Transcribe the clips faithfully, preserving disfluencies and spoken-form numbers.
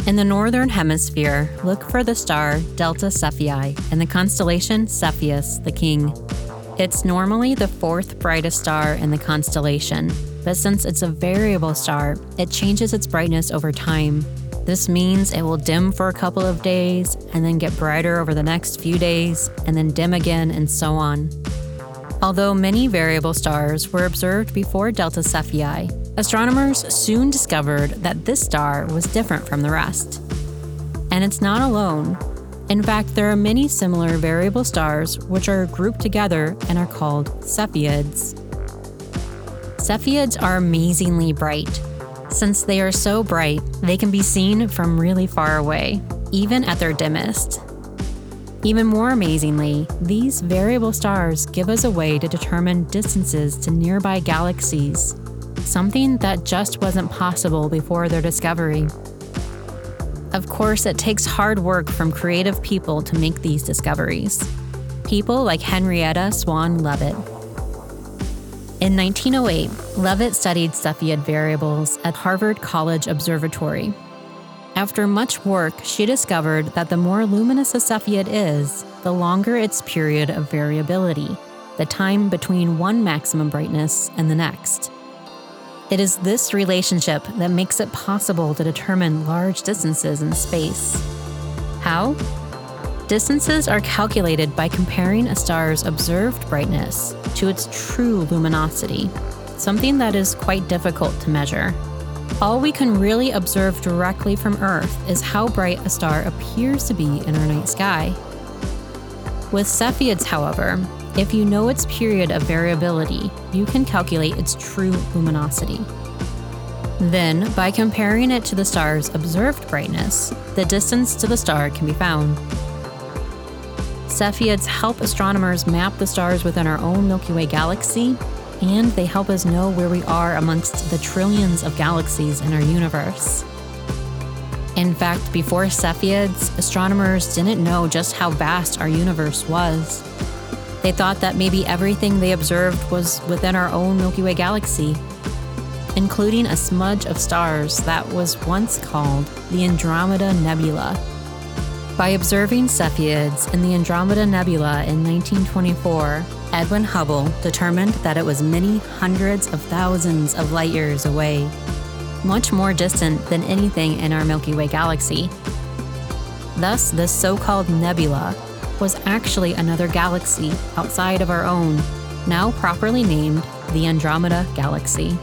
In the northern hemisphere, look for the star Delta Cephei and the constellation Cepheus, the King. It's normally the fourth brightest star in the constellation, but since it's a variable star, it changes its brightness over time. This means it will dim for a couple of days, and then get brighter over the next few days, and then dim again, and so on. Although many variable stars were observed before Delta Cephei, astronomers soon discovered that this star was different from the rest. And it's not alone. In fact, there are many similar variable stars which are grouped together and are called Cepheids. Cepheids are amazingly bright. Since they are so bright, they can be seen from really far away, even at their dimmest. Even more amazingly, these variable stars give us a way to determine distances to nearby galaxies, something that just wasn't possible before their discovery. Of course, it takes hard work from creative people to make these discoveries. People like Henrietta Swan Leavitt. In nineteen oh eight, Leavitt studied Cepheid variables at Harvard College Observatory. After much work, she discovered that the more luminous a Cepheid is, the longer its period of variability, the time between one maximum brightness and the next. It is this relationship that makes it possible to determine large distances in space. How? Distances are calculated by comparing a star's observed brightness to its true luminosity, something that is quite difficult to measure. All we can really observe directly from Earth is how bright a star appears to be in our night sky. With Cepheids, however, if you know its period of variability, you can calculate its true luminosity. Then, by comparing it to the star's observed brightness, the distance to the star can be found. Cepheids help astronomers map the stars within our own Milky Way galaxy, and they help us know where we are amongst the trillions of galaxies in our universe. In fact, before Cepheids, astronomers didn't know just how vast our universe was. They thought that maybe everything they observed was within our own Milky Way galaxy, including a smudge of stars that was once called the Andromeda Nebula. By observing Cepheids in the Andromeda Nebula in nineteen twenty-four, Edwin Hubble determined that it was many hundreds of thousands of light years away, much more distant than anything in our Milky Way galaxy. Thus, this so-called nebula was actually another galaxy outside of our own, now properly named the Andromeda Galaxy.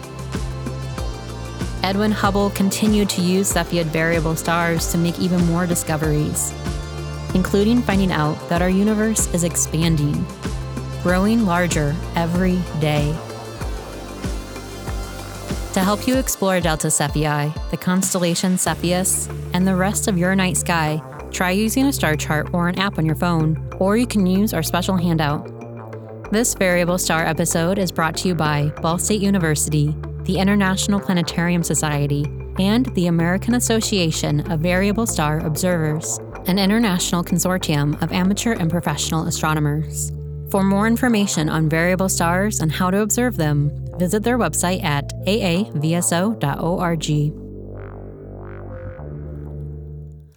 Edwin Hubble continued to use Cepheid variable stars to make even more discoveries, including finding out that our universe is expanding, growing larger every day. To help you explore Delta Cephei, the constellation Cepheus, and the rest of your night sky, try using a star chart or an app on your phone, or you can use our special handout. This Variable Star episode is brought to you by Ball State University, the International Planetarium Society, and the American Association of Variable Star Observers, an international consortium of amateur and professional astronomers. For more information on variable stars and how to observe them, visit their website at a a v s o dot org.